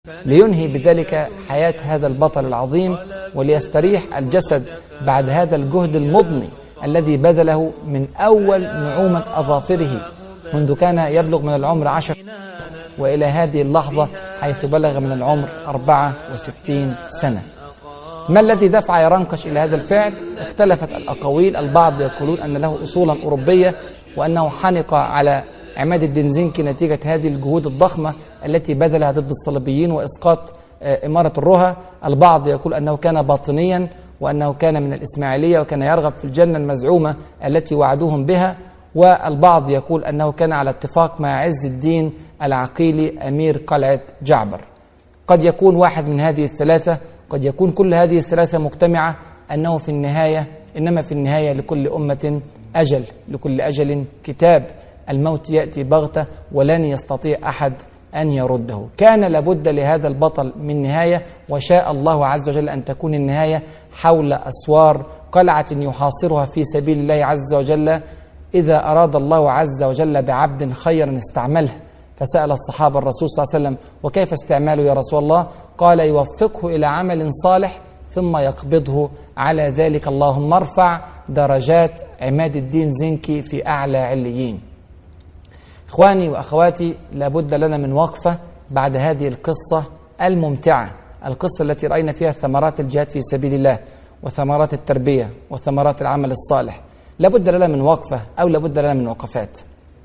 لينهي بذلك حياة هذا البطل العظيم وليستريح الجسد بعد هذا الجهد المضني الذي بذله من أول نعومة أظافره منذ كان يبلغ من العمر 10 وإلى هذه اللحظة حيث بلغ من العمر 64 سنة. ما الذي دفع يرنقش إلى هذا الفعل؟ اختلفت الأقاويل، البعض يقولون أن له أصولا أوروبية وأنه حنق على عماد الدين زنكي نتيجة هذه الجهود الضخمة التي بذلها ضد الصليبيين وإسقاط إمارة الرها. البعض يقول أنه كان باطنيا وأنه كان من الإسماعيلية وكان يرغب في الجنة المزعومة التي وعدوهم بها، والبعض يقول أنه كان على اتفاق مع عز الدين العقيلي أمير قلعة جعبر. قد يكون واحد من هذه الثلاثة، قد يكون كل هذه الثلاثة مجتمعة، أنه في النهاية إنما في النهاية لكل أمة أجل، لكل أجل كتاب، الموت يأتي بغتة ولن يستطيع أحد أن يرده. كان لابد لهذا البطل من نهاية، وشاء الله عز وجل أن تكون النهاية حول أسوار قلعة يحاصرها في سبيل الله عز وجل. إذا أراد الله عز وجل بعبد خيرا استعمله، فسأل الصحابة الرسول صلى الله عليه وسلم: وكيف استعماله يا رسول الله؟ قال: يوفقه إلى عمل صالح ثم يقبضه على ذلك. اللهم ارفع درجات عماد الدين زنكي في أعلى عليين. إخواني وأخواتي، لابد لنا من وقفة بعد هذه القصة الممتعة، القصة التي رأينا فيها ثمرات الجهاد في سبيل الله وثمرات التربية وثمرات العمل الصالح. لابد لنا من وقفة، أو لابد لنا من وقفات.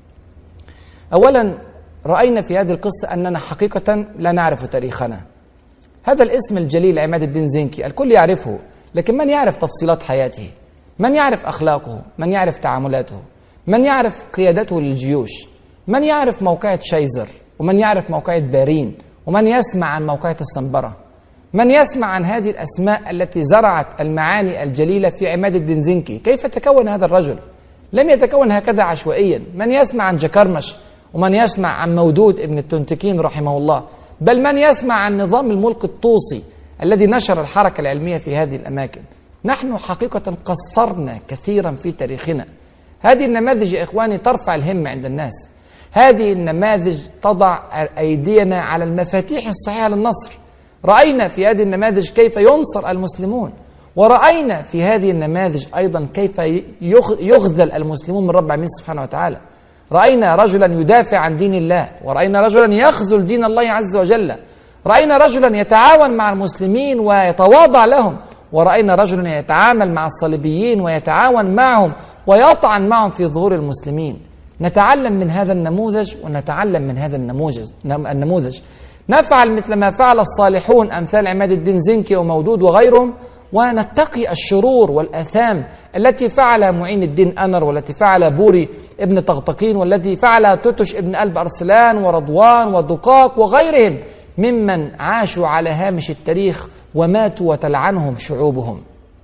أولا، رأينا في هذه القصة أننا حقيقة لا نعرف تاريخنا. هذا الاسم الجليل عماد الدين زنكي الكل يعرفه، لكن من يعرف تفصيلات حياته؟ من يعرف أخلاقه؟ من يعرف تعاملاته؟ من يعرف قيادته للجيوش؟ من يعرف موقعة شيزر؟ ومن يعرف موقعة بارين؟ ومن يسمع عن موقعة السنبرة؟ من يسمع عن هذه الأسماء التي زرعت المعاني الجليلة في عماد الدين زنكي؟ كيف تكون هذا الرجل؟ لم يتكون هكذا عشوائيا. من يسمع عن جكرمش؟ ومن يسمع عن مودود ابن التنتكين رحمه الله؟ بل من يسمع عن نظام الملك الطوسي الذي نشر الحركة العلمية في هذه الأماكن؟ نحن حقيقة قصرنا كثيرا في تاريخنا. هذه النماذج يا إخواني ترفع الهمة عند الناس. هذه النماذج تضع أيدينا على المفاتيح الصحيحة للنصر. رأينا في هذه النماذج كيف ينصر المسلمون، ورأينا في هذه النماذج أيضا كيف يخذل المسلمون من رب العالمين سبحانه وتعالى. رأينا رجلا يدافع عن دين الله، ورأينا رجلا يخذل دين الله عز وجل، رأينا رجلا يتعاون مع المسلمين ويتواضع لهم، ورأينا رجلا يتعامل مع الصليبيين ويتعاون معهم ويطعن معهم في ظهور المسلمين. نتعلم من هذا النموذج ونتعلم من هذا النموذج. نفعل مثل ما فعل الصالحون أمثال عماد الدين زنكي ومودود وغيرهم، ونتقي الشرور والآثام التي فعلها معين الدين أنر، والتي فعلها بوري ابن طغطقين، والتي فعلها توتش ابن قلب أرسلان ورضوان ودقاق وغيرهم ممن عاشوا على هامش التاريخ وماتوا وتلعنهم شعوبهم.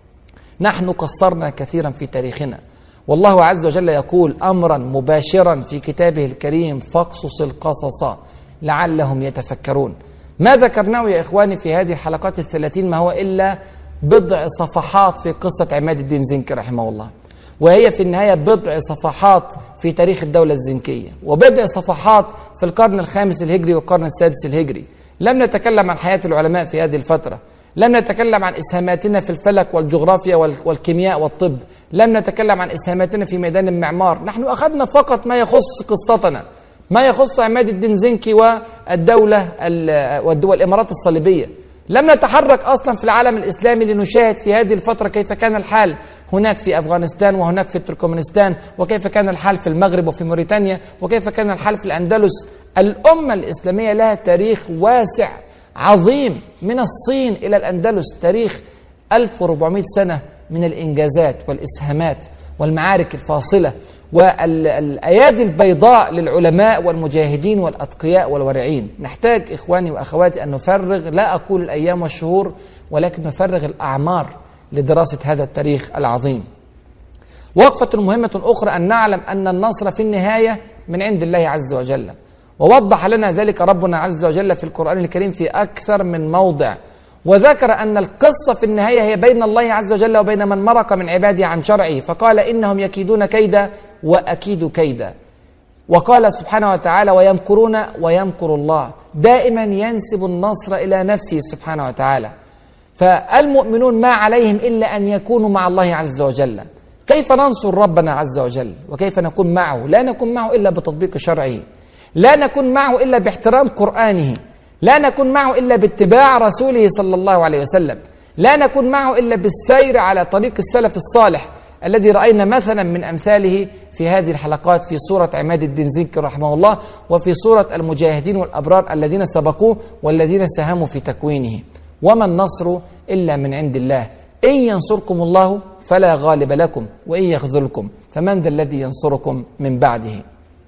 نحن قصرنا كثيرا في تاريخنا، والله عز وجل يقول أمرا مباشرا في كتابه الكريم: فاقصص القصص لعلهم يتفكرون. ما ذكرناه يا إخواني في هذه الحلقات 30 ما هو إلا بضع صفحات في قصة عماد الدين زنكي رحمه الله، وهي في النهاية بضع صفحات في تاريخ الدولة الزنكية، وبضع صفحات في القرن الخامس الهجري والقرن السادس الهجري. لم نتكلم عن حياة العلماء في هذه الفترة، لم نتكلم عن إسهاماتنا في الفلك والجغرافيا والكيمياء والطب، لم نتكلم عن إسهاماتنا في ميدان المعمار. نحن أخذنا فقط ما يخص قصتنا، ما يخص عماد الدين زنكي والدولة والإمارات الصليبية. لم نتحرك أصلا في العالم الإسلامي لنشاهد في هذه الفترة كيف كان الحال هناك في أفغانستان وهناك في تركمانستان، وكيف كان الحال في المغرب وفي موريتانيا، وكيف كان الحال في الأندلس. الأمة الإسلامية لها تاريخ واسع عظيم من الصين إلى الأندلس، تاريخ 1400 سنة من الإنجازات والإسهامات والمعارك الفاصلة والأيادي البيضاء للعلماء والمجاهدين والأتقياء والورعين. نحتاج إخواني وأخواتي أن نفرغ، لا أقول الأيام والشهور، ولكن نفرغ الأعمار لدراسة هذا التاريخ العظيم. وقفة مهمة أخرى أن نعلم أن النصر في النهاية من عند الله عز وجل، ووضح لنا ذلك ربنا عز وجل في القرآن الكريم في أكثر من موضع، وذكر أن القصة في النهاية هي بين الله عز وجل وبين من مرق من عباده عن شرعه، فقال: إنهم يكيدون كيدا وأكيد كيدا. وقال سبحانه وتعالى ويمكرون ويمكر الله، دائما ينسب النصر إلى نفسه سبحانه وتعالى. فالمؤمنون ما عليهم إلا أن يكونوا مع الله عز وجل. كيف ننصر ربنا عز وجل وكيف نكون معه؟ لا نكون معه إلا بتطبيق شرعه، لا نكون معه إلا باحترام قرآنه، لا نكون معه إلا باتباع رسوله صلى الله عليه وسلم، لا نكون معه إلا بالسير على طريق السلف الصالح الذي رأينا مثلا من أمثاله في هذه الحلقات في سورة عماد الدين زنكي رحمه الله، وفي سورة المجاهدين والأبرار الذين سبقوه والذين ساهموا في تكوينه. وما النصر إلا من عند الله، إن ينصركم الله فلا غالب لكم وإن يخذلكم فمن ذا الذي ينصركم من بعده.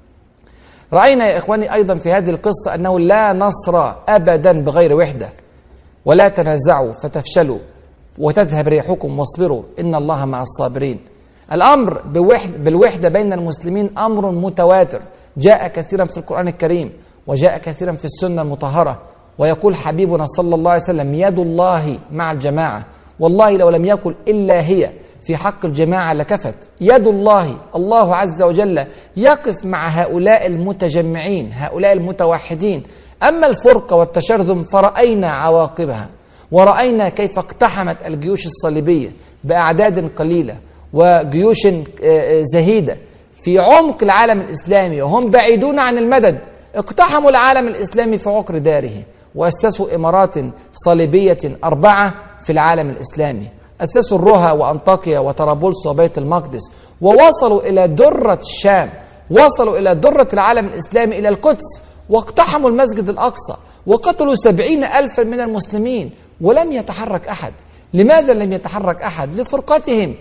رأينا يا إخواني أيضا في هذه القصة أنه لا نصر أبدا بغير وحدة. ولا تنازعوا فتفشلوا وتذهب ريحكم واصبروا إن الله مع الصابرين. الأمر بالوحدة بين المسلمين أمر متواتر، جاء كثيرا في القرآن الكريم وجاء كثيرا في السنة المطهرة. ويقول حبيبنا صلى الله عليه وسلم يد الله مع الجماعة، والله لو لم يكن إلا هي في حق الجماعة لكفت. يد الله، الله عز وجل يقف مع هؤلاء المتجمعين، هؤلاء المتوحدين. أما الفرقة والتشرذم فرأينا عواقبها، ورأينا كيف اقتحمت الجيوش الصليبية بأعداد قليلة وجيوش زهيدة في عمق العالم الإسلامي، وهم بعيدون عن المدد اقتحموا العالم الإسلامي في عقر داره، وأسسوا إمارات صليبية 4 في العالم الإسلامي. أسسوا الرها وأنطاكيا وطرابلس وبيت المقدس، ووصلوا إلى درة الشام، وصلوا إلى درة العالم الإسلامي إلى القدس، واقتحموا المسجد الأقصى وقتلوا 70,000 من المسلمين ولم يتحرك أحد. لماذا لم يتحرك أحد؟ لفرقتهم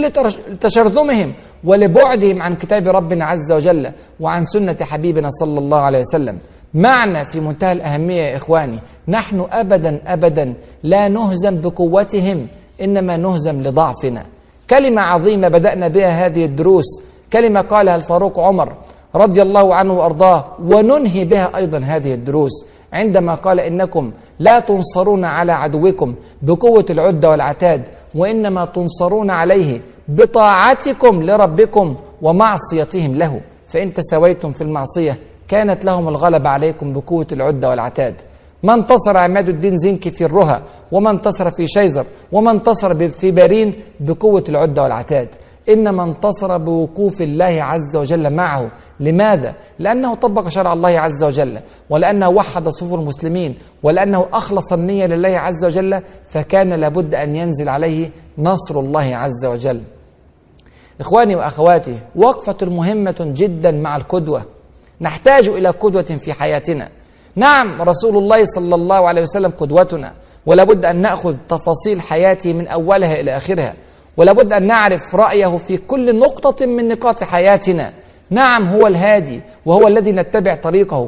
ولتشرذمهم ولبعدهم عن كتاب ربنا عز وجل وعن سنة حبيبنا صلى الله عليه وسلم. معنى في منتهى الأهمية يا إخواني، نحن أبدا أبدا لا نهزم بقوتهم، إنما نهزم لضعفنا. كلمة عظيمة بدأنا بها هذه الدروس، كلمة قالها الفاروق عمر رضي الله عنه وأرضاه، وننهي بها أيضا هذه الدروس، عندما قال إنكم لا تنصرون على عدوكم بقوة العدة والعتاد، وإنما تنصرون عليه بطاعتكم لربكم ومعصيتهم له، فإن تساويتم في المعصية كانت لهم الغلبة عليكم بقوة العدة والعتاد. ما انتصر عماد الدين زنكي في الرها، وما انتصر في شيزر، وما انتصر في بارين بقوة العدة والعتاد، إنما انتصر بوقوف الله عز وجل معه. لماذا؟ لأنه طبق شرع الله عز وجل، ولأنه وحد صفوف المسلمين، ولأنه أخلص النية لله عز وجل، فكان لابد أن ينزل عليه نصر الله عز وجل. إخواني وأخواتي، وقفة مهمة جدا مع القدوة. نحتاج إلى قدوة في حياتنا. نعم، رسول الله صلى الله عليه وسلم قدوتنا، ولابد أن نأخذ تفاصيل حياته من أولها إلى آخرها، ولابد أن نعرف رأيه في كل نقطة من نقاط حياتنا. نعم، هو الهادي وهو الذي نتبع طريقه،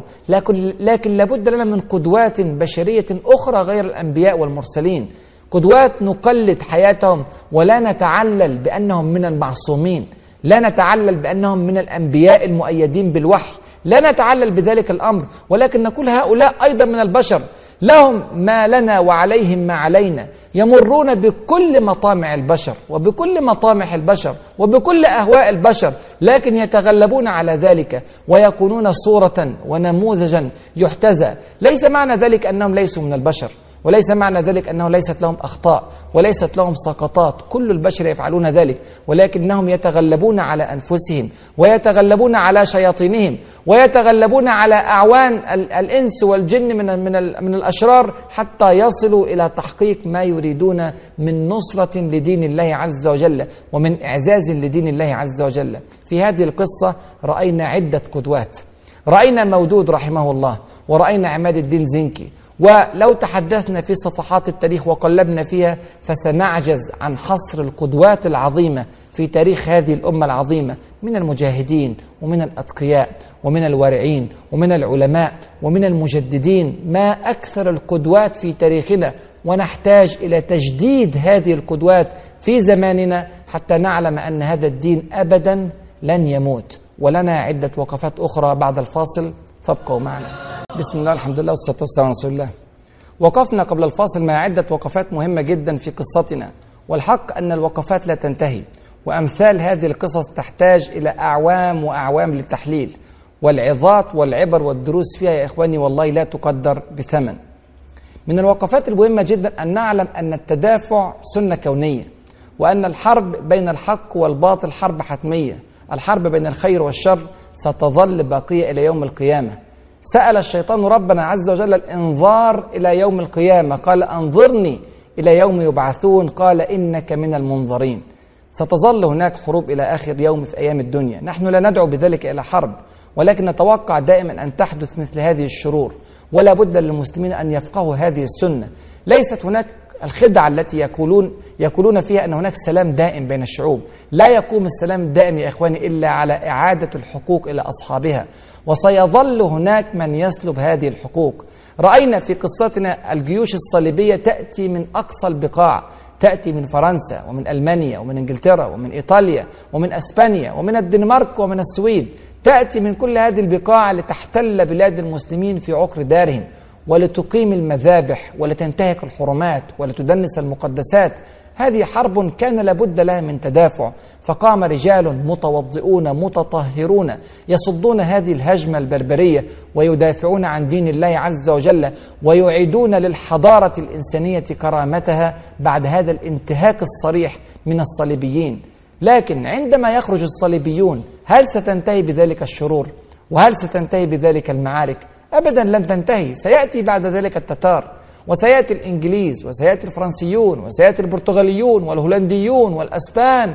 لكن لابد لنا من قدوات بشرية أخرى غير الأنبياء والمرسلين، قدوات نقلد حياتهم ولا نتعلل بأنهم من المعصومين، لا نتعلل بأنهم من الأنبياء المؤيدين بالوحي، لا نتعلل بذلك الأمر، ولكن نقول هؤلاء أيضا من البشر، لهم ما لنا وعليهم ما علينا، يمرون بكل مطامع البشر وبكل مطامح البشر وبكل أهواء البشر، لكن يتغلبون على ذلك ويكونون صورة ونموذجا يحتذى. ليس معنى ذلك أنهم ليسوا من البشر، وليس معنى ذلك أنه ليست لهم أخطاء وليست لهم سقطات، كل البشر يفعلون ذلك، ولكنهم يتغلبون على أنفسهم ويتغلبون على شياطينهم ويتغلبون على أعوان الإنس والجن من الأشرار حتى يصلوا إلى تحقيق ما يريدون من نصرة لدين الله عز وجل ومن إعزاز لدين الله عز وجل. في هذه القصة رأينا عدة قدوات، رأينا مودود رحمه الله، ورأينا عماد الدين زنكي، ولو تحدثنا في صفحات التاريخ وقلبنا فيها فسنعجز عن حصر القدوات العظيمة في تاريخ هذه الأمة العظيمة، من المجاهدين ومن الأتقياء ومن الورعين ومن العلماء ومن المجددين. ما أكثر القدوات في تاريخنا، ونحتاج إلى تجديد هذه القدوات في زماننا حتى نعلم أن هذا الدين أبدا لن يموت. ولنا عدة وقفات أخرى بعد الفاصل، فابقوا معنا. بسم الله، الحمد لله، والصلاة والسلام على رسول الله. وقفنا قبل الفاصل مع عدة وقفات مهمة جدا في قصتنا، والحق أن الوقفات لا تنتهي، وأمثال هذه القصص تحتاج إلى أعوام وأعوام للتحليل، والعظات والعبر والدروس فيها يا إخواني والله لا تقدر بثمن. من الوقفات المهمة جدا أن نعلم أن التدافع سنة كونية، وأن الحرب بين الحق والباطل حرب حتمية. الحرب بين الخير والشر ستظل باقية إلى يوم القيامة. سأل الشيطان ربنا عز وجل الإنظار إلى يوم القيامة، قال أنظرني إلى يوم يبعثون، قال إنك من المنظرين. ستظل هناك حروب إلى آخر يوم في أيام الدنيا. نحن لا ندعو بذلك إلى حرب، ولكن نتوقع دائما أن تحدث مثل هذه الشرور، ولا بد للمسلمين أن يفقهوا هذه السنة. ليست هناك الخدعة التي يقولون فيها أن هناك سلام دائم بين الشعوب. لا يقوم السلام الدائم يا إخواني إلا على إعادة الحقوق إلى أصحابها، وسيظل هناك من يسلب هذه الحقوق. رأينا في قصتنا الجيوش الصليبية تأتي من أقصى البقاع، تأتي من فرنسا ومن ألمانيا ومن إنجلترا ومن إيطاليا ومن أسبانيا ومن الدنمارك ومن السويد، تأتي من كل هذه البقاع لتحتل بلاد المسلمين في عقر دارهم، ولتقيم المذابح ولتنتهك الحرمات ولتدنس المقدسات. هذه حرب كان لابد لها من تدافع، فقام رجال متوضئون متطهرون يصدون هذه الهجمة البربرية ويدافعون عن دين الله عز وجل، ويعيدون للحضارة الإنسانية كرامتها بعد هذا الانتهاك الصريح من الصليبيين. لكن عندما يخرج الصليبيون هل ستنتهي بذلك الشرور؟ وهل ستنتهي بذلك المعارك؟ أبدا لن تنتهي. سيأتي بعد ذلك التتار، وسيأتي الإنجليز، وسيأتي الفرنسيون، وسيأتي البرتغاليون والهولنديون والأسبان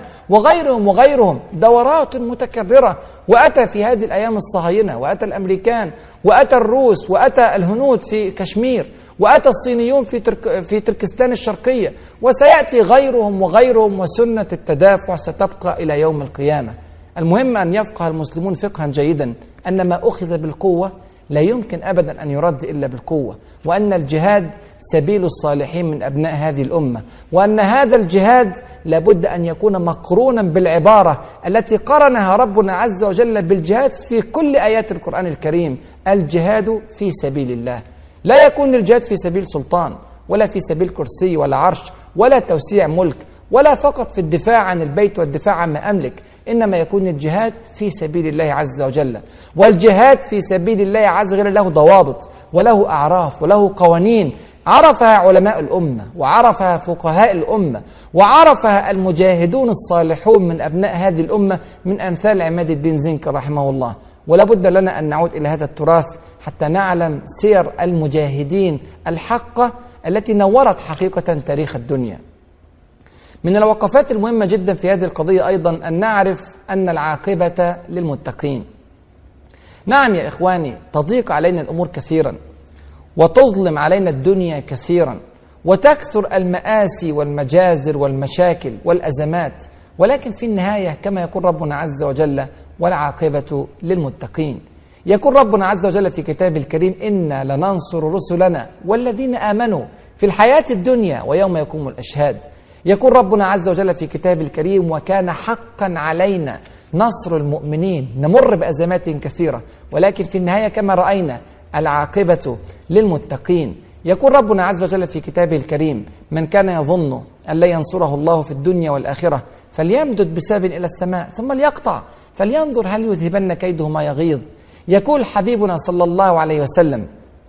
وغيرهم، دورات متكررة. وأتى في هذه الأيام الصهاينة، وأتى الأمريكان، وأتى الروس، وأتى الهنود في كشمير، وأتى الصينيون في تركستان الشرقية، وسيأتي غيرهم وغيرهم، وسنة التدافع ستبقى إلى يوم القيامة. المهم أن يفقه المسلمون فقها جيدا أن ما أخذ بالقوة لا يمكن أبدا أن يرد إلا بالقوة، وأن الجهاد سبيل الصالحين من أبناء هذه الأمة، وأن هذا الجهاد لابد أن يكون مقرونا بالعبارة التي قرنها ربنا عز وجل بالجهاد في كل آيات القرآن الكريم: الجهاد في سبيل الله. لا يكون الجهاد في سبيل سلطان، ولا في سبيل كرسي ولا عرش ولا توسيع ملك، ولا فقط في الدفاع عن البيت والدفاع عن ما أملك، إنما يكون الجهاد في سبيل الله عز وجل. والجهاد في سبيل الله عز وجل له ضوابط وله أعراف وله قوانين عرفها علماء الأمة، وعرفها فقهاء الأمة، وعرفها المجاهدون الصالحون من أبناء هذه الأمة من أمثال عماد الدين زنكي رحمه الله. ولا بد لنا أن نعود إلى هذا التراث حتى نعلم سير المجاهدين الحقة التي نورت حقيقة تاريخ الدنيا. من الوقفات المهمة جدا في هذه القضية أيضا أن نعرف أن العاقبة للمتقين. نعم يا إخواني، تضيق علينا الأمور كثيرا، وتظلم علينا الدنيا كثيرا، وتكثر المآسي والمجازر والمشاكل والأزمات، ولكن في النهاية كما يقول ربنا عز وجل: والعاقبة للمتقين. يقول ربنا عز وجل في كتابه الكريم: إنا لننصر رسلنا والذين آمنوا في الحياة الدنيا ويوم يقوم الأشهاد. يقول ربنا عز وجل في كتابه الكريم: وكان حقا علينا نصر المؤمنين. نمر بأزمات كثيرة، ولكن في النهاية كما رأينا العاقبة للمتقين. يقول ربنا عز وجل في كتابه الكريم: من كان يظن أن لا ينصره الله في الدنيا والآخرة فليمدد بسبب إلى السماء ثم ليقطع فلينظر هل يذهبن كيده ما يغيظ. يقول حبيبنا صلى الله عليه وسلم: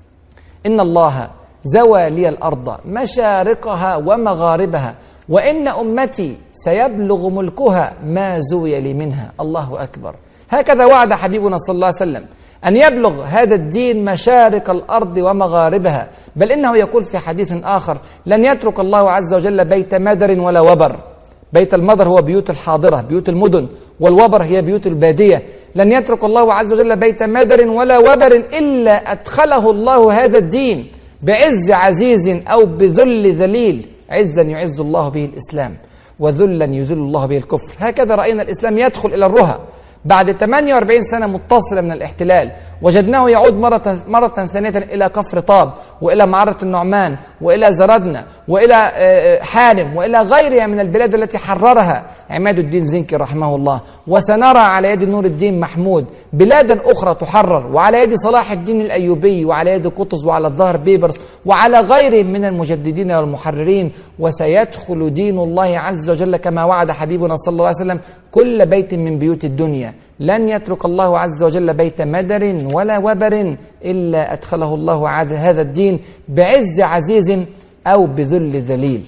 إن الله زوى لي الأرض مشارقها ومغاربها، وإن أمتي سيبلغ ملكها ما زوي لي منها. الله أكبر. هكذا وعد حبيبنا صلى الله عليه وسلم أن يبلغ هذا الدين مشارق الأرض ومغاربها، بل إنه يقول في حديث آخر: لن يترك الله عز وجل بيت مدر ولا وبر. بيت المدر هو بيوت الحاضرة، بيوت المدن، والوبر هي بيوت البادية. لن يترك الله عز وجل بيت مدر ولا وبر إلا أدخله الله هذا الدين بعز عزيز أو بذل ذليل. عزا يعز الله به الإسلام، وذلا يذل الله به الكفر. هكذا رأينا الإسلام يدخل إلى الرها بعد 48 سنة متصلة من الاحتلال. وجدناه يعود مرة ثانية إلى كفر طاب، وإلى معرة النعمان، وإلى زردنا، وإلى حالم، وإلى غيرها من البلاد التي حررها عماد الدين زنكي رحمه الله. وسنرى على يد نور الدين محمود بلادا أخرى تحرر، وعلى يد صلاح الدين الأيوبي، وعلى يد قطز، وعلى الظاهر بيبرس، وعلى غيرهم من المجددين والمحررين. وسيدخل دين الله عز وجل كما وعد حبيبنا صلى الله عليه وسلم كل بيت من بيوت الدنيا. المدينة لن يترك الله عز وجل بيت مدر ولا وبر إلا أدخله الله هذا الدين بعز عزيز أو بذل ذليل.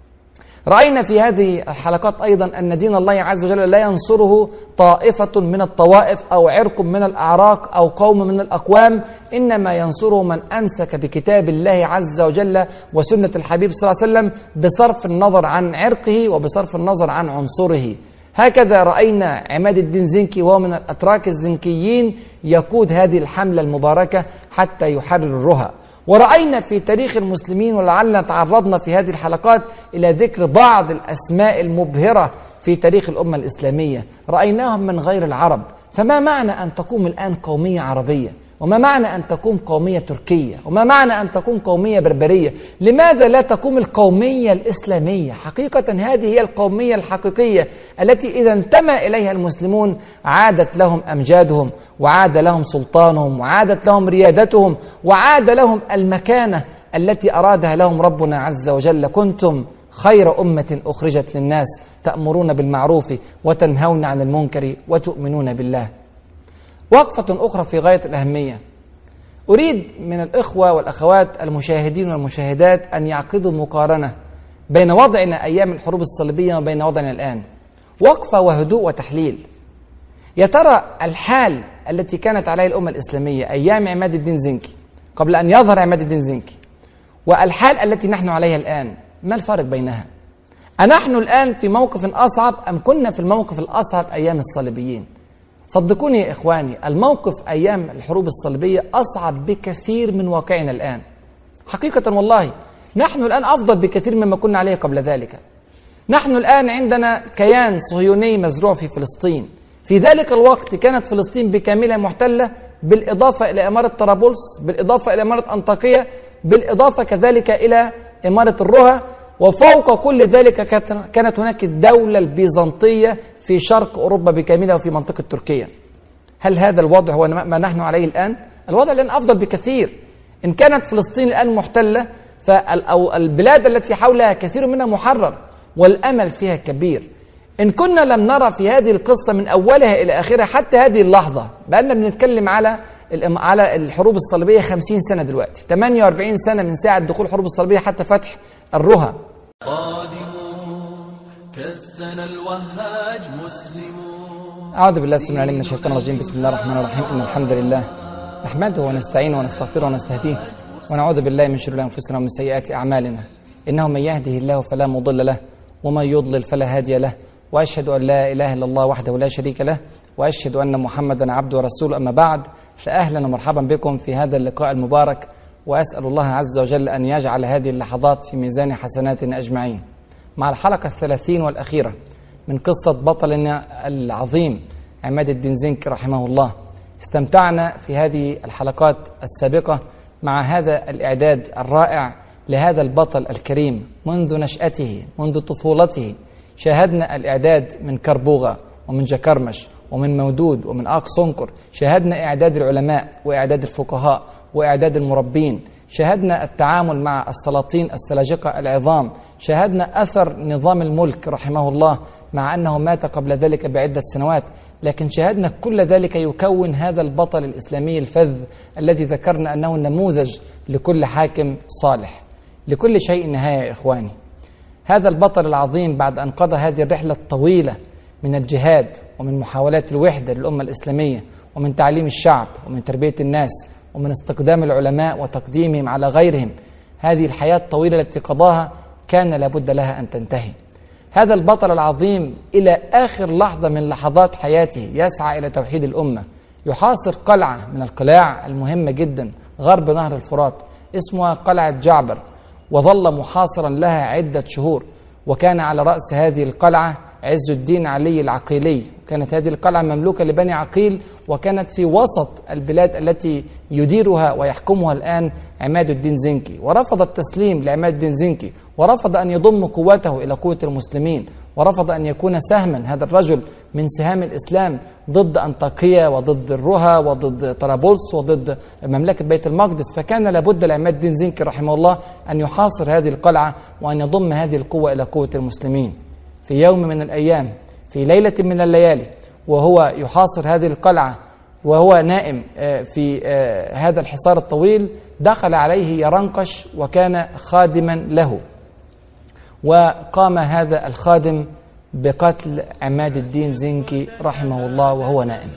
رأينا في هذه الحلقات أيضا أن دين الله عز وجل لا ينصره طائفة من الطوائف أو عرق من الأعراق أو قوم من الأقوام، إنما ينصره من أمسك بكتاب الله عز وجل وسنة الحبيب صلى الله عليه وسلم بصرف النظر عن عرقه وبصرف النظر عن عنصره. هكذا رأينا عماد الدين زنكي وهو من الأتراك الزنكيين يقود هذه الحملة المباركة حتى يحرر الرها. ورأينا في تاريخ المسلمين، ولعلنا تعرضنا في هذه الحلقات إلى ذكر بعض الأسماء المبهرة في تاريخ الأمة الإسلامية، رأيناهم من غير العرب. فما معنى أن تقوم الآن قومية عربية؟ وما معنى أن تقوم قومية تركية؟ وما معنى أن تقوم قومية بربرية؟ لماذا لا تقوم القومية الإسلامية؟ حقيقة هذه هي القومية الحقيقية التي إذا انتمى إليها المسلمون عادت لهم أمجادهم، وعاد لهم سلطانهم، وعادت لهم ريادتهم، وعاد لهم المكانة التي أرادها لهم ربنا عز وجل. كنتم خير أمة أخرجت للناس تأمرون بالمعروف وتنهون عن المنكر وتؤمنون بالله. وقفة أخرى في غاية الأهمية، أريد من الإخوة والأخوات المشاهدين والمشاهدات أن يعقدوا مقارنة بين وضعنا أيام الحروب الصليبية وبين وضعنا الآن، وقفة وهدوء وتحليل. يا ترى الحال التي كانت عليه الأمة الإسلامية أيام عماد الدين زنكي قبل أن يظهر عماد الدين زنكي والحال التي نحن عليها الآن، ما الفرق بينها؟ أنحن الآن في موقف أصعب أم كنا في الموقف الأصعب أيام الصليبيين؟ صدقوني يا إخواني، الموقف أيام الحروب الصليبية أصعب بكثير من واقعنا الآن. حقيقة والله نحن الآن أفضل بكثير مما كنا عليه قبل ذلك. نحن الآن عندنا كيان صهيوني مزروع في فلسطين. في ذلك الوقت كانت فلسطين بكاملها محتلة، بالإضافة إلى إمارة طرابلس، بالإضافة إلى إمارة أنطاكية، بالإضافة كذلك إلى إمارة الرها، وفوق كل ذلك كانت هناك الدولة البيزنطية في شرق أوروبا بكاملها وفي منطقة تركيا. هل هذا الوضع هو ما نحن عليه الآن؟ الوضع الآن أفضل بكثير. إن كانت فلسطين الآن محتلة أو البلاد التي حولها كثير منها محرر والأمل فيها كبير. إن كنا لم نرى في هذه القصة من أولها إلى آخرها حتى هذه اللحظة، بأننا بنتكلم على الحروب الصليبية 50 سنة دلوقتي، 48 سنة من ساعة دخول الحروب الصليبية حتى فتح الرها. أعوذ بالله السميع العليم من الشيطان الرجيم. بسم الله الرحمن الرحيم. إن الحمد لله نحمده ونستعينه ونستغفره ونستهديه ونعوذ بالله من شرور أنفسنا ومن سيئات أعمالنا. إنه من يهده الله فلا مضل له ومن يضلل فلا هادي له، وأشهد أن لا إله إلا الله وحده لا شريك له، وأشهد أن محمدا عبده ورسوله. أما بعد، فأهلا ومرحبا بكم في هذا اللقاء المبارك، وأسأل الله عز وجل أن يجعل هذه اللحظات في ميزان حسناتنا أجمعين. مع الحلقة 30 والأخيرة من قصة بطلنا العظيم عماد الدين زنكي رحمه الله. استمتعنا في هذه الحلقات السابقة مع هذا الإعداد الرائع لهذا البطل الكريم منذ نشأته، منذ طفولته. شاهدنا الإعداد من كربوغة ومن جكرمش ومن مودود ومن آقصنكر، شاهدنا إعداد العلماء وإعداد الفقهاء وإعداد المربين، شاهدنا التعامل مع السلاطين السلاجقة العظام، شاهدنا أثر نظام الملك رحمه الله مع أنه مات قبل ذلك بعدة سنوات، لكن شاهدنا كل ذلك يكون هذا البطل الإسلامي الفذ الذي ذكرنا أنه نموذج لكل حاكم صالح. لكل شيء نهاية يا إخواني. هذا البطل العظيم بعد أن قضى هذه الرحلة الطويلة من الجهاد ومن محاولات الوحدة للأمة الإسلامية ومن تعليم الشعب ومن تربية الناس ومن استقدام العلماء وتقديمهم على غيرهم، هذه الحياة الطويلة التي قضاها كان لابد لها أن تنتهي. هذا البطل العظيم إلى آخر لحظة من لحظات حياته يسعى إلى توحيد الأمة، يحاصر قلعة من القلاع المهمة جدا غرب نهر الفرات اسمها قلعة جعبر، وظل محاصرا لها عدة شهور. وكان على رأس هذه القلعة عز الدين علي العقيلي. كانت هذه القلعة مملوكة لبني عقيل، وكانت في وسط البلاد التي يديرها ويحكمها الآن عماد الدين زنكي. ورفض التسليم لعماد الدين زنكي، ورفض أن يضم قوته إلى قوة المسلمين، ورفض أن يكون سهما هذا الرجل من سهام الإسلام ضد أنطاكية وضد الرها وضد طرابلس وضد مملكة بيت المقدس. فكان لابد لعماد الدين زنكي رحمه الله أن يحاصر هذه القلعة وأن يضم هذه القوة إلى قوة المسلمين. في يوم من الأيام، في ليلة من الليالي، وهو يحاصر هذه القلعة وهو نائم في هذا الحصار الطويل، دخل عليه يرنقش وكان خادما له، وقام هذا الخادم بقتل عماد الدين زنكي رحمه الله وهو نائم.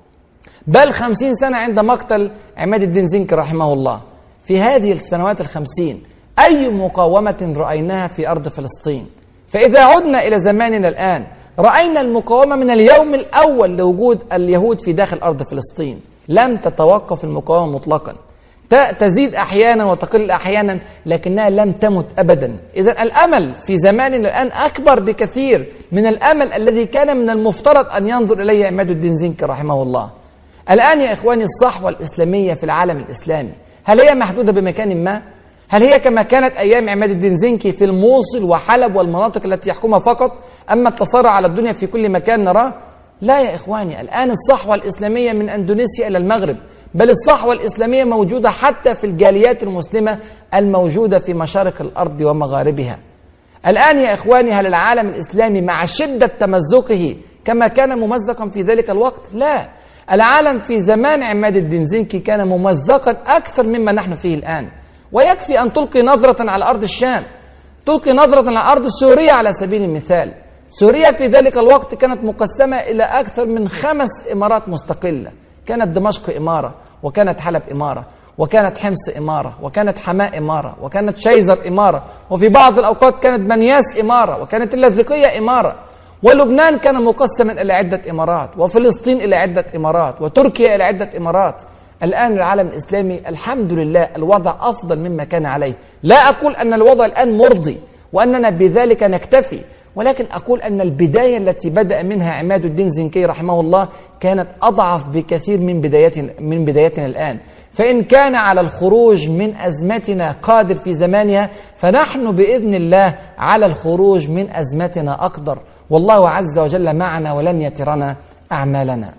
بل 50 سنة عند مقتل عماد الدين زنكي رحمه الله. في هذه السنوات 50 أي مقاومة رأيناها في أرض فلسطين؟ فإذا عدنا إلى زماننا الآن رأينا المقاومة من اليوم الأول لوجود اليهود في داخل أرض فلسطين، لم تتوقف المقاومة مطلقا، تزيد أحيانا وتقل أحيانا، لكنها لم تمت أبدا. إذن الأمل في زماننا الآن أكبر بكثير من الأمل الذي كان من المفترض أن ينظر إليه عماد الدين زنكي رحمه الله. الآن يا إخواني الصحوة الإسلامية في العالم الإسلامي هل هي محدودة بمكان ما؟ هل هي كما كانت أيام عماد الدين زنكي في الموصل وحلب والمناطق التي يحكمها فقط، أما التسارع على الدنيا في كل مكان نراه؟ لا يا إخواني، الآن الصحوة الإسلامية من أندونيسيا إلى المغرب، بل الصحوة الإسلامية موجودة حتى في الجاليات المسلمة الموجودة في مشارق الأرض ومغاربها. الآن يا إخواني هل العالم الإسلامي مع شدة تمزقه كما كان ممزقا في ذلك الوقت؟ لا، العالم في زمان عماد الدين زنكي كان ممزقا أكثر مما نحن فيه الآن. ويكفي أن تلقي نظرة على أرض الشام، تلقي نظرة على أرض سوريا على سبيل المثال. سوريا في ذلك الوقت كانت مقسمة إلى أكثر من 5 إمارات مستقلة، كانت دمشق إمارة، وكانت حلب إمارة، وكانت حمص إمارة، وكانت حماة إمارة، وكانت شيزر إمارة، وفي بعض الأوقات كانت بنياس إمارة، وكانت اللاذقية إمارة، ولبنان كان مقسما إلى عدة إمارات، وفلسطين إلى عدة إمارات، وتركيا إلى عدة إمارات. الآن العالم الإسلامي الحمد لله الوضع أفضل مما كان عليه. لا أقول أن الوضع الآن مرضي وأننا بذلك نكتفي، ولكن أقول أن البداية التي بدأ منها عماد الدين زنكي رحمه الله كانت أضعف بكثير من بدايتنا الآن. فإن كان على الخروج من أزمتنا قادر في زمانها، فنحن بإذن الله على الخروج من أزمتنا أقدر، والله عز وجل معنا ولن يترنا أعمالنا.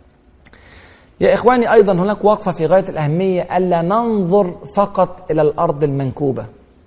يا إخواني أيضا هناك وقفة في غاية الأهمية، ألا ننظر فقط إلى الأرض المنكوبة.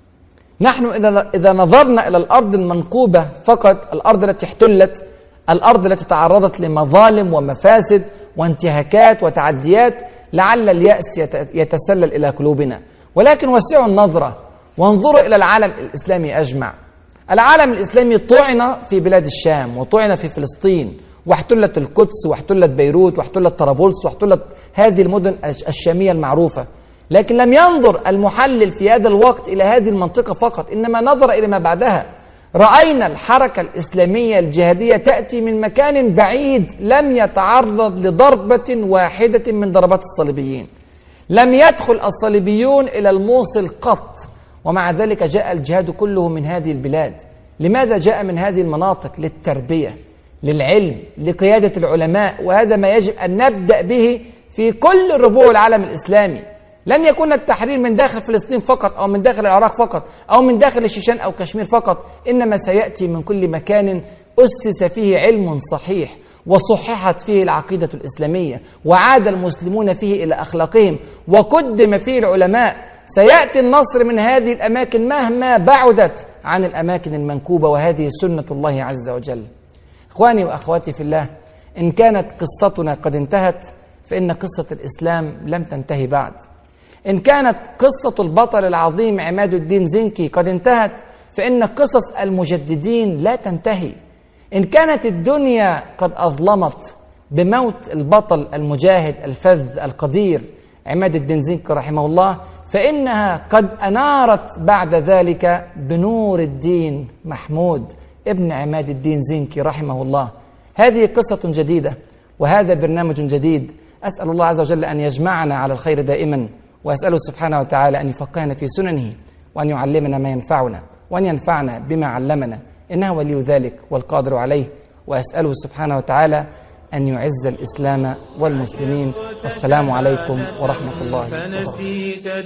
نحن إذا نظرنا إلى الأرض المنكوبة فقط، الأرض التي احتلت، الأرض التي تعرضت لمظالم ومفاسد وانتهاكات وتعديات، لعل اليأس يتسلل إلى قلوبنا. ولكن وسعوا النظرة وانظروا إلى العالم الإسلامي أجمع. العالم الإسلامي طعن في بلاد الشام، وطعن في فلسطين، واحتلت القدس، واحتلت بيروت، واحتلت طرابلس، واحتلت هذه المدن الشامية المعروفة. لكن لم ينظر المحلل في هذا الوقت إلى هذه المنطقة فقط، إنما نظر إلى ما بعدها. رأينا الحركة الإسلامية الجهادية تأتي من مكان بعيد، لم يتعرض لضربة واحدة من ضربات الصليبيين، لم يدخل الصليبيون إلى الموصل قط، ومع ذلك جاء الجهاد كله من هذه البلاد. لماذا جاء من هذه المناطق؟ للتربية، للعلم، لقيادة العلماء، وهذا ما يجب أن نبدأ به في كل ربوع العالم الإسلامي. لن يكون التحرير من داخل فلسطين فقط، أو من داخل العراق فقط، أو من داخل الشيشان أو كشمير فقط، إنما سيأتي من كل مكان أسس فيه علم صحيح، وصححت فيه العقيدة الإسلامية، وعاد المسلمون فيه إلى أخلاقهم، وقدم فيه العلماء. سيأتي النصر من هذه الأماكن مهما بعدت عن الأماكن المنكوبة، وهذه سنة الله عز وجل. إخواني وأخواتي في الله، إن كانت قصتنا قد انتهت، فإن قصة الإسلام لم تنتهي بعد. إن كانت قصة البطل العظيم عماد الدين زنكي قد انتهت، فإن قصص المجددين لا تنتهي. إن كانت الدنيا قد أظلمت بموت البطل المجاهد الفذ القدير عماد الدين زنكي رحمه الله، فإنها قد أنارت بعد ذلك بنور الدين محمود ابن عماد الدين زنكي رحمه الله. هذه قصة جديدة، وهذا برنامج جديد. أسأل الله عز وجل أن يجمعنا على الخير دائما، وأسأله سبحانه وتعالى أن يفقهنا في سننه، وأن يعلمنا ما ينفعنا، وأن ينفعنا بما علمنا، إنه ولي ذلك والقادر عليه. وأسأله سبحانه وتعالى أن يعز الإسلام والمسلمين. والسلام عليكم ورحمة الله وبركاته.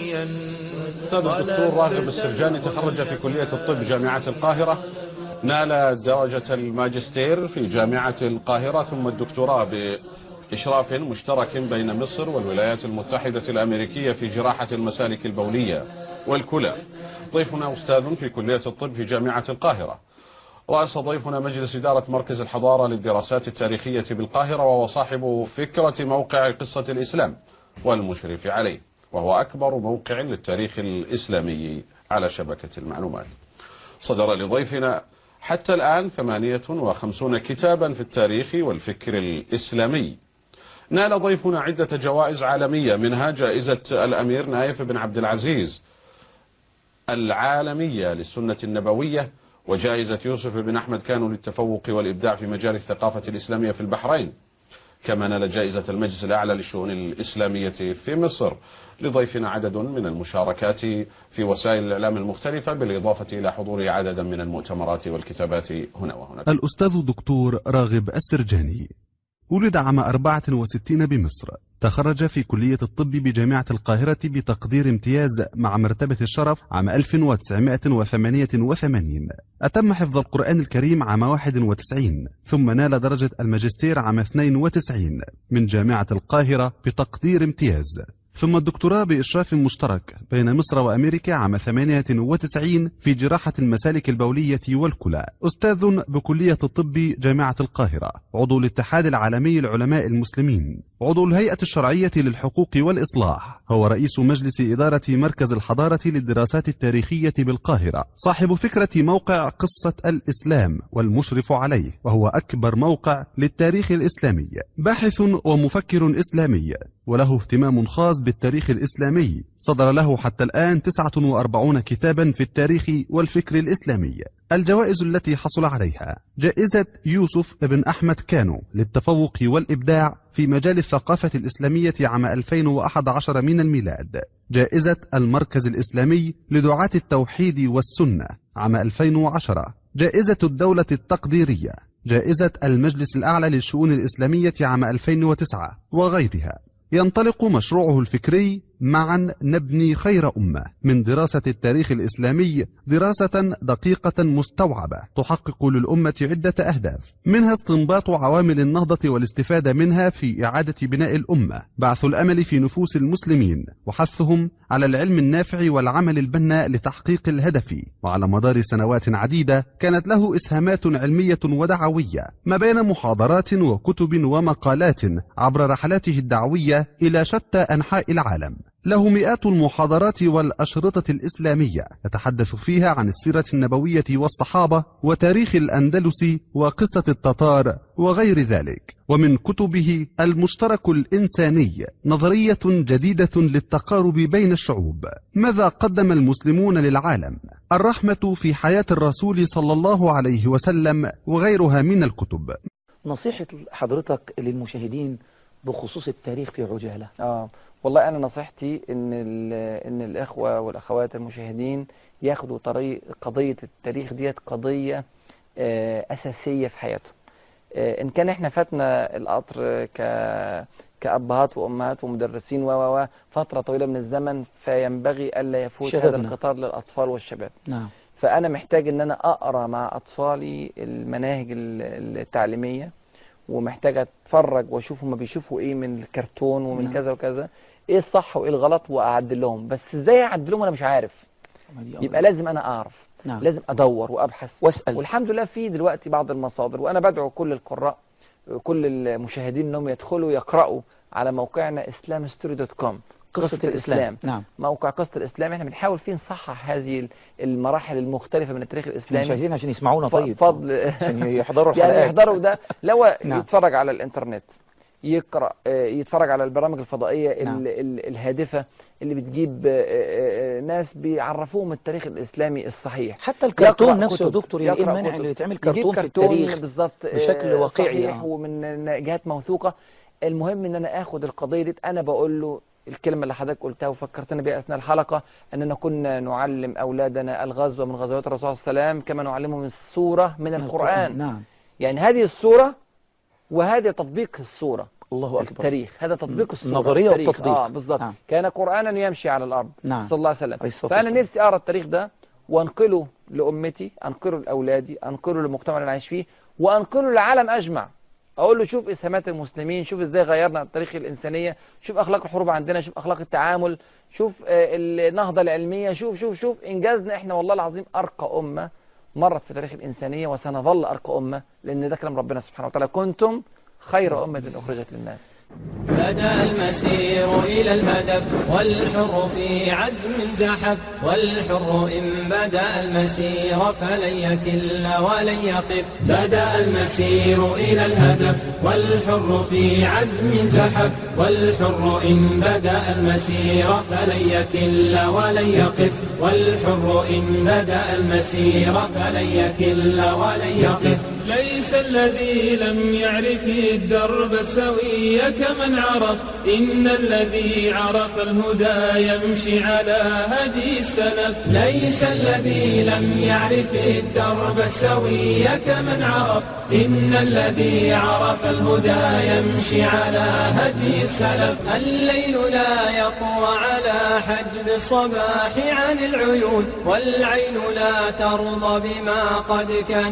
الأستاذ الدكتور راغب السرجاني تخرج في كلية الطب جامعة القاهرة، نال درجة الماجستير في جامعة القاهرة، ثم الدكتوراه بإشراف مشترك بين مصر والولايات المتحدة الأمريكية في جراحة المسالك البولية والكلى. ضيفنا أستاذ في كلية الطب في جامعة القاهرة. رأس ضيفنا مجلس إدارة مركز الحضارة للدراسات التاريخية بالقاهرة، وهو صاحب فكرة موقع قصة الإسلام والمشرف عليه، وهو أكبر موقع للتاريخ الإسلامي على شبكة المعلومات. صدر لضيفنا حتى الآن 58 كتابا في التاريخ والفكر الإسلامي. نال ضيفنا عدة جوائز عالمية، منها جائزة الأمير نايف بن عبد العزيز العالمية للسنة النبوية، وجائزة يوسف بن أحمد كانوا للتفوق والإبداع في مجال الثقافة الإسلامية في البحرين. كما نال جائزة المجلس الأعلى للشؤون الإسلامية في مصر. لضيفنا عدد من المشاركات في وسائل الإعلام المختلفة، بالإضافة إلى حضور عددا من المؤتمرات والكتابات هنا وهناك. الأستاذ دكتور راغب السرجاني ولد عام 64 بمصر، تخرج في كلية الطب بجامعة القاهرة بتقدير امتياز مع مرتبة الشرف عام 1988. أتم حفظ القرآن الكريم عام 91، ثم نال درجة الماجستير عام 92 من جامعة القاهرة بتقدير امتياز، ثم الدكتوراه بإشراف مشترك بين مصر وأمريكا عام 98 في جراحة المسالك البولية والكلى. أستاذ بكلية الطب جامعة القاهرة، عضو الاتحاد العالمي للعلماء المسلمين، عضو الهيئة الشرعية للحقوق والإصلاح، هو رئيس مجلس إدارة مركز الحضارة للدراسات التاريخية بالقاهرة، صاحب فكرة موقع قصة الإسلام والمشرف عليه، وهو أكبر موقع للتاريخ الإسلامي، باحث ومفكر إسلامي وله اهتمام خاص بالتاريخ الإسلامي. صدر له حتى الآن 49 كتابا في التاريخ والفكر الإسلامي. الجوائز التي حصل عليها: جائزة يوسف بن أحمد كانوا للتفوق والإبداع في مجال الثقافة الإسلامية عام 2011 من الميلاد، جائزة المركز الإسلامي لدعاة التوحيد والسنة عام 2010، جائزة الدولة التقديرية، جائزة المجلس الأعلى للشؤون الإسلامية عام 2009 وغيرها. ينطلق مشروعه الفكري معا نبني خير أمة من دراسة التاريخ الإسلامي دراسة دقيقة مستوعبة تحقق للأمة عدة أهداف، منها استنباط عوامل النهضة والاستفادة منها في إعادة بناء الأمة، بعث الأمل في نفوس المسلمين وحثهم على العلم النافع والعمل البناء لتحقيق الهدف. وعلى مدار سنوات عديدة كانت له إسهامات علمية ودعوية، ما بين محاضرات وكتب ومقالات عبر رحلاته الدعوية إلى شتى أنحاء العالم. له مئات المحاضرات والأشرطة الإسلامية يتحدث فيها عن السيرة النبوية والصحابة وتاريخ الأندلس وقصة التتار وغير ذلك. ومن كتبه المشترك الإنساني، نظرية جديدة للتقارب بين الشعوب، ماذا قدم المسلمون للعالم، الرحمة في حياة الرسول صلى الله عليه وسلم، وغيرها من الكتب. نصيحة حضرتك للمشاهدين بخصوص التاريخ في عجالة؟ والله أنا نصيحتي إن الإخوة والأخوات المشاهدين ياخدوا طريق قضية التاريخ ديت قضية أساسية في حياتهم. إن كان إحنا فاتنا القطر كأبهات وأمهات ومدرسين فترة طويلة من الزمن، فينبغي ألا يفوت هذا القطار للأطفال والشباب. نعم. فأنا محتاج إن أنا أقرأ مع أطفالي المناهج التعليمية، ومحتاج أتفرج وأشوف هما بيشوفوا إيه من الكرتون ومن نعم. كذا وكذا، إيه الصح وإيه الغلط، وأعدل لهم. بس إزاي أعدل لهم أنا مش عارف، يبقى لازم أنا أعرف. نعم. لازم أدور وأبحث وأسأل. والحمد لله في دلوقتي بعض المصادر، وأنا بدعو كل القراء كل المشاهدين أنهم يدخلوا يقرأوا على موقعنا islamhistory.com قصة الإسلام. نعم. موقع قصة الإسلام، احنا بنحاول فيه نصحح هذه المراحل المختلفة من التاريخ الإسلامي. مش عايزين عشان يسمعونا، طيب فضل عشان يحضروا الحلقات. يعني يحضروا ده، لو نعم. يتفرج على الإنترنت، يقرأ، يتفرج على البرامج الفضائية. نعم. الهادفة اللي بتجيب ناس بيعرفوهم التاريخ الإسلامي الصحيح. حتى الكرتون نفسه يا دكتور، يعني ايه المانع اللي يتعمل كرتون في التاريخ بالظبط بشكل واقعي صحيح ومن جهات موثوقة. المهم ان انا اخد القضية دي، انا بقول له الكلمة اللي حضرتك قلتها وفكرتنا بها أثناء الحلقة، أننا كنا نعلم أولادنا الغزوة من غزوات الرسول صلى الله عليه وسلم كما نعلمهم السورة من القرآن. نعم. يعني هذه السورة وهذا تطبيق السورة. الله أكبر. التاريخ هذا تطبيق السورة، النظرية والتطبيق. بالضبط. نعم. كان قرآنا يمشي على الأرض. نعم. صلى الله عليه وسلم. فأنا نفسي أقرأ التاريخ ده وأنقله لأمتي، أنقله لأولادي، أنقله للمجتمع اللي أنا عايش فيه، وأنقله للعالم أجمع. أقول له شوف إسهامات المسلمين، شوف إزاي غيرنا التاريخ الإنسانية، شوف أخلاق الحروب عندنا، شوف أخلاق التعامل، شوف النهضة العلمية، شوف إنجازنا إحنا والله العظيم أرقى أمة مرت في تاريخ الإنسانية وسنظل أرقى أمة، لأن ده كلام ربنا سبحانه وتعالى: كنتم خير أمة أخرجت للناس. بدأ المسير إلى الهدف والحر في عزم زحف، والحر إن بدأ المسير فلن يكل ولن يقف. بدأ المسير إلى الهدف والحر في عزم زحف، والحر إن بدأ المسير فلن يكل ولن يقف. والحر إن بدأ المسير فلن يكل ولن يقف. ليس الذي لم يعرف الدرب السوي كمن عرف، إن الذي عرف الهدى يمشي على هدي السلف. ليس الذي لم يعرف الدرب السوي كمن عرف، إن الذي عرف الهدى يمشي على هدي السلف. الليل لا يقوى على حجب الصباح عن العيون، والعين لا ترضى بما قد كان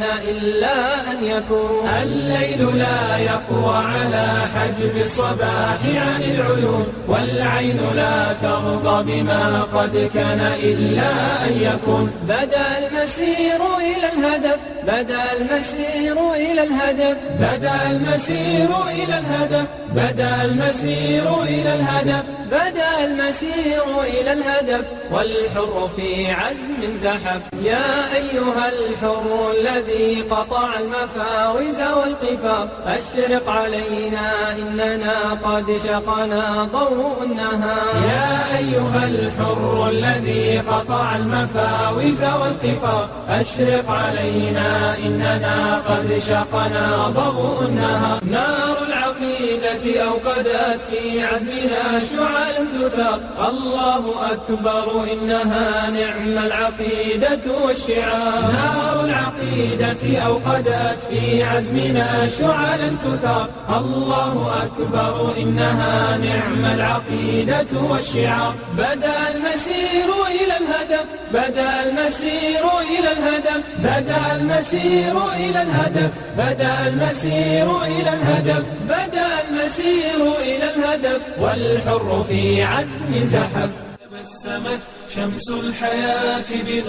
إلا أن يكون. الليل لا يقوى على حجب الصباح عن العيون، والعين لا ترضى بما قد كان إلا أن يكون. بدأ المسير إلى الهدف، بدأ المسير إلى الهدف، بدأ المسير إلى الهدف، بدأ المسير إلى الهدف، بدأ المسير إلى الهدف. والحر في عزم زحف. يا أيها الحر الذي قطع المفاوز والقفار، أشرق علينا إننا قد شقنا ضوء النهار. يا أيها الحر الذي قطع المفاوز والقفار، أشرق علينا إننا قد شقنا ضوء النهار. نار العقيدة أوقدت في عزمنا شعاع ثثار، الله أكبر إنها نعم العقيدة والشعار. نار العقيدة أوقدت في عزمنا شعاع ثثار، الله أكبر إنها نعم العقيدة والشعار. بدأ المسير إلى الهدف، بدأ المسير إلى الهدف، بدأ المسير إلى الهدف، بدأ المسير إلى الهدف، بدأ المسير إلى الهدف. والحر في عزم زحف. تبسمت شمس الحياة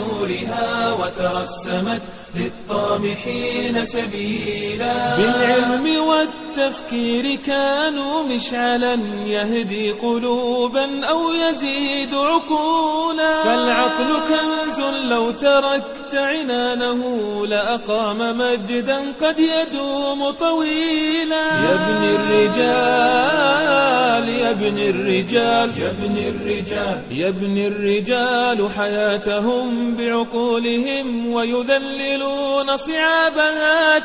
بنورها وترسمت للطامحين سبيلا. بالعلم والتفكير كانوا مشعلا يهدي قلوبا أو يزيد عقولا. فالعقل كنز لو تركت عنانه لأقام مجدا قد يدوم طويلا. يبني الرجال، يبني الرجال، يبني الرجال، يبني الرجال حياتهم بعقولهم ويذللون صعابها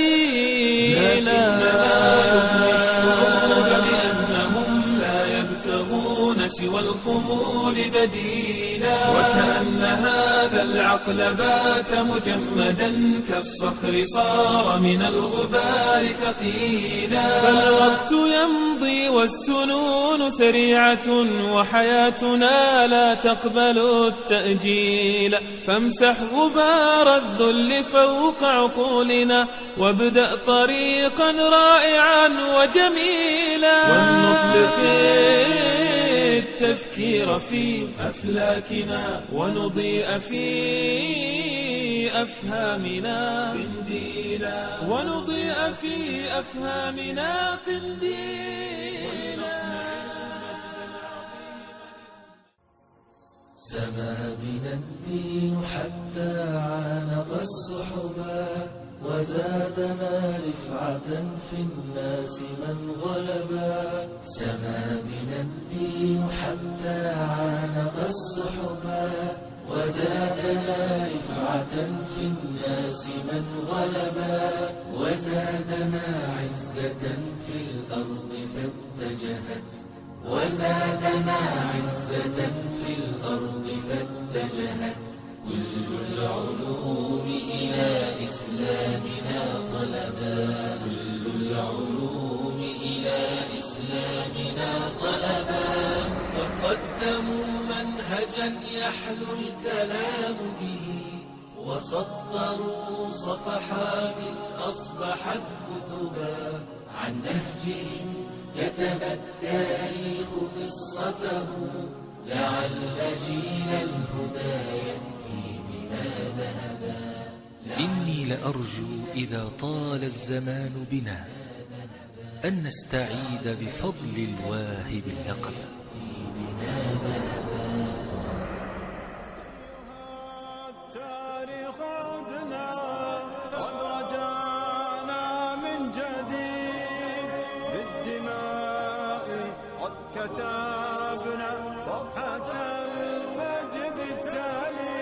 تذليلا. يبني الشعوب لأنهم لا يبتغون سوى الخمول بديلا. وكأن هذا العقل بات مجمدا كالصخر صار من الغبار ثقيلا. فالوقت يمضي والسنون سريعة وحياتنا لا تقبل التأجيل. فامسح غبار الذل فوق عقولنا وابدأ طريقا رائعا وجميلا. ولنطلق التفكير في أفلاكنا ونضيء في أفهامنا قنديلا، ونضيء في أفهامنا قنديلا. سما بنا الدين حتى عانق السحبا، وزادنا رفعة في الناس من غلبا. سما بنا الدين حتى عانق السحبا، وزادنا رفعة في الناس من غلبا. وزادنا عزة في الأرض فاتجهت، وزادنا عزة في الأرض فاتجهت. كل العلوم إلى إسلامنا طلبا، كل العلوم إلى إسلامنا طلبا. وقدموا منهجا يحلو الكلام به، وسطروا صفحات أصبحت كتبا. عن نهجهم كتب التاريخ قصته، لعل جيل الهدى يأتي بما ذهبا، إني لأرجو إذا طال الزمان بنا أن نستعيد بفضل الواهب اللقب. التاريخ عدنا قد رجعنا من جديد بالدماء قد كتبنا صفحة المجد التالي.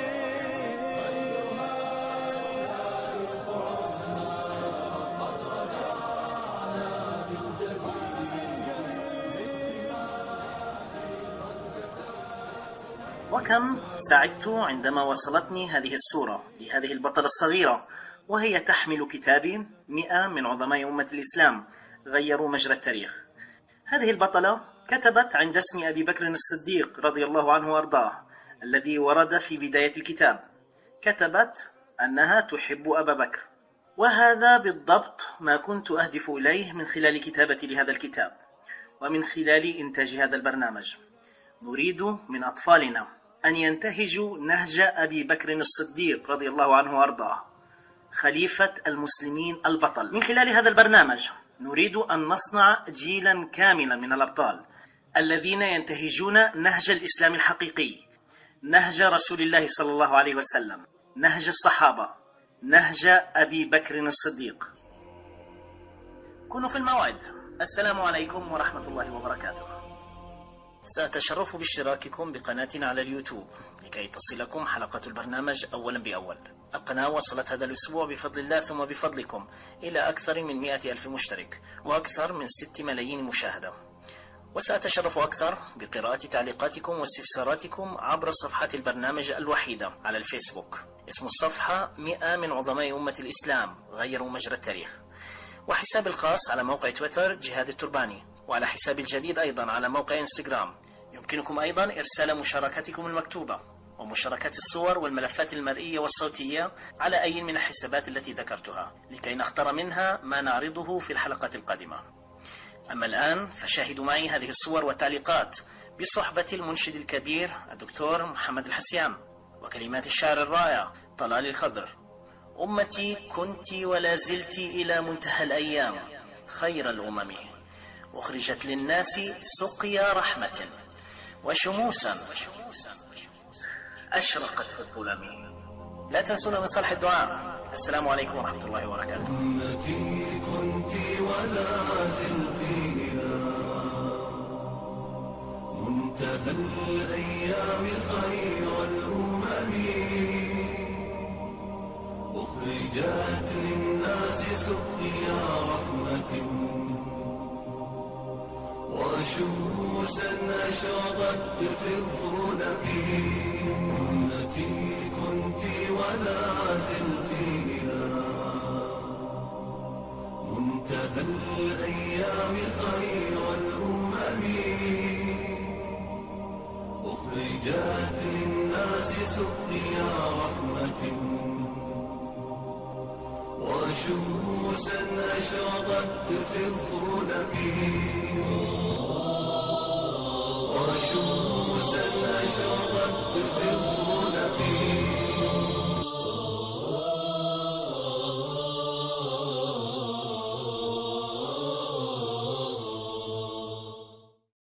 وكم سعدت عندما وصلتني هذه الصورة لهذه البطلة الصغيرة وهي تحمل كتابي 100 من عظماء أمة الإسلام غيروا مجرى التاريخ. هذه البطلة كتبت عند اسم أبي بكر الصديق رضي الله عنه وأرضاه الذي ورد في بداية الكتاب. كتبت أنها تحب أبا بكر، وهذا بالضبط ما كنت أهدف إليه من خلال كتابتي لهذا الكتاب ومن خلال إنتاج هذا البرنامج. نريد من أطفالنا أن ينتهجوا نهج أبي بكر الصديق رضي الله عنه وأرضاه خليفة المسلمين البطل. من خلال هذا البرنامج نريد أن نصنع جيلا كاملا من الأبطال الذين ينتهجون نهج الإسلام الحقيقي، نهج رسول الله صلى الله عليه وسلم، نهج الصحابة، نهج أبي بكر الصديق. كونوا في الموعد. السلام عليكم ورحمة الله وبركاته. سأتشرف باشتراككم بقناتنا على اليوتيوب لكي تصلكم حلقة البرنامج أولا بأول. القناة وصلت هذا الأسبوع بفضل الله ثم بفضلكم إلى أكثر من 100,000 مشترك وأكثر من 6 ملايين مشاهدة. وسأتشرف أكثر بقراءة تعليقاتكم واستفساراتكم عبر صفحة البرنامج الوحيدة على الفيسبوك. اسم الصفحة 100 من عظماء أمة الإسلام غيروا مجرى التاريخ، وحساب الخاص على موقع تويتر جهاد الترباني، وعلى حسابي الجديد أيضا على موقع انستغرام. يمكنكم أيضا إرسال مشاركاتكم المكتوبة ومشاركات الصور والملفات المرئية والصوتية على أي من الحسابات التي ذكرتها لكي نختار منها ما نعرضه في الحلقة القادمة. أما الآن فشاهدوا معي هذه الصور والتعليقات بصحبة المنشد الكبير الدكتور محمد الحسيان وكلمات الشاعر الرائع طلال الخضر. أمتي كنت ولا زلت إلى منتهى الأيام خير الأمم، أخرجت للناس سقيا رحمة وشموسا أشرقت في الظلم. لا تنسونا من صالح الدعاء. السلام عليكم ورحمة الله وبركاته. أمتي كنت ولا زلت إلى منتهى الأيام خير الأمم، أخرجت للناس سقيا رحمة وشموسا أشرقت في الظلم. أمتي كنت ولا زلت إلى منتهى الأيام خير الأمم، أخرجت للناس سقيا رحمة وشموسا أشرقت في الظلم.